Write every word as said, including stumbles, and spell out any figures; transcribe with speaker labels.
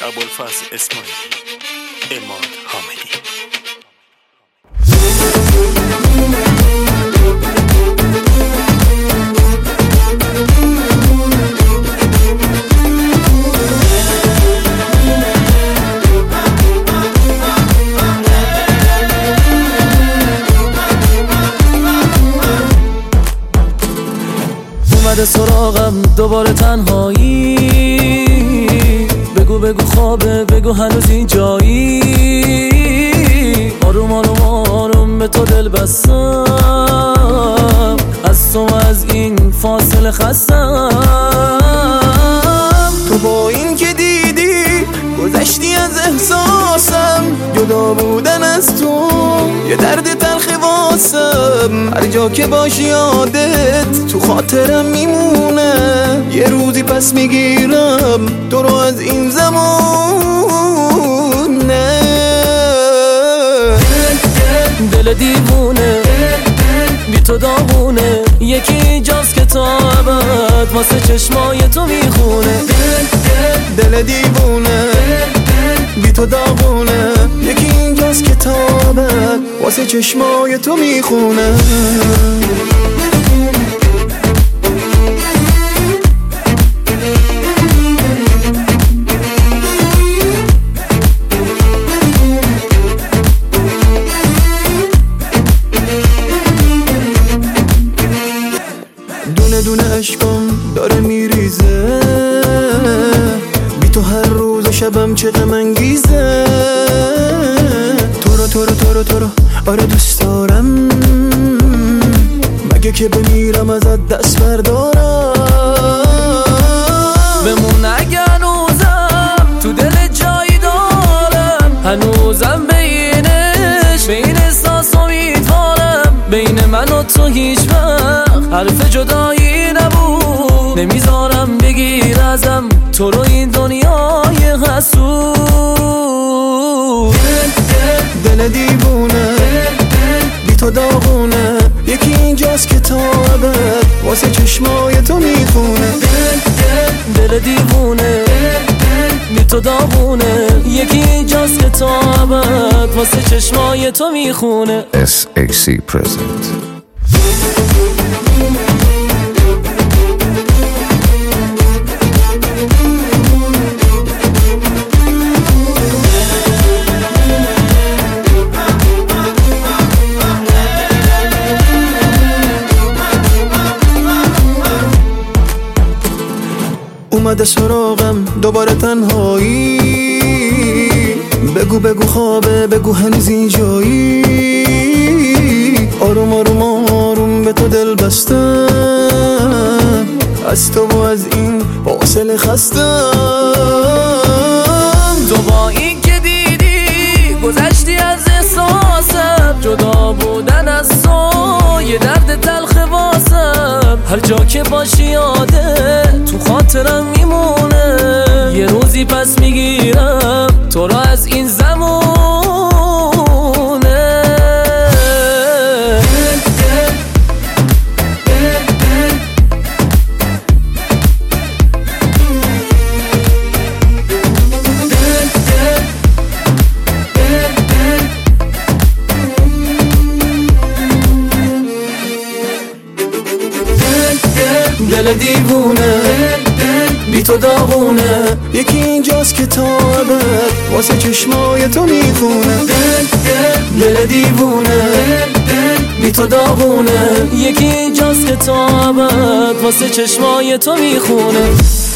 Speaker 1: ابوالفضل اسماعیلی، عماد حامدی.
Speaker 2: اومده سراغم دوباره تنهایی، بگو بگو خوابه، بگو هنوز اینجایی. آروم آروم آروم به تو دل بستم، از تو از این فاصله خستم.
Speaker 3: تو با این که دیدی گذشتی از احساسم، جدا بودن از تو یه درد تلخ واسم. هر جا که باشی یادت تو خاطرم میمونه، یه روزی پس میگیرم تو رو از این زمونه.
Speaker 2: دل دیوونه بی تو داغونه، یکی جاست که تا ابد واسه چشمای تو میخونه.
Speaker 3: دل دیوونه بی تو داغونه، یکی اینجاست که تا ابد واسه چشمای تو میخونه. دونه دونه عشقم داره میریزه، بی تو هر روز شبم چه غم انگیزه. تو رو تو رو تو رو تو رو آره دوست دارم، مگه که بمیرم ازت دست بردارم.
Speaker 2: بمون اگه هنوزم تو دل جایی دارم، هنوزم بینش بین احساس امیدوارم. بین من و تو هیچ وقت حرف جدایی نبود، نمیذارم بگیر ازم تو رو این دنیای حسود.
Speaker 3: دل دیوونه بی تو داغونه، یکی اینجاست که تا ابد واسه چشمای تو میخونه.
Speaker 2: دل دیوونه بی تو داغونه، یکی اینجاست که تا ابد واسه چشمای تو میخونه.
Speaker 4: اس ایکس سی present.
Speaker 3: اومده سراغم دوباره تنهایی، بگو بگو خوابه، بگو هنوز اینجایی. آروم آروم آروم به تو دل بستم، از تو و از این فاصله خستم.
Speaker 2: تو با این که دیدی گذشتی از احساسم، جدا بودن از تو یه درد تلخ واسم. هر جا که باشی یادت تو خاطرم میمونه، یه روزی پس میگیرم تو رو از این زمونه.
Speaker 3: دل دیوونه بی تو داغونه، یکی اینجاست که تا ابد واسه چشمای تو میخونه. دل دیوونه
Speaker 2: بی تو داغونه، یکی اینجاست که تا ابد واسه چشمای تو میخونه.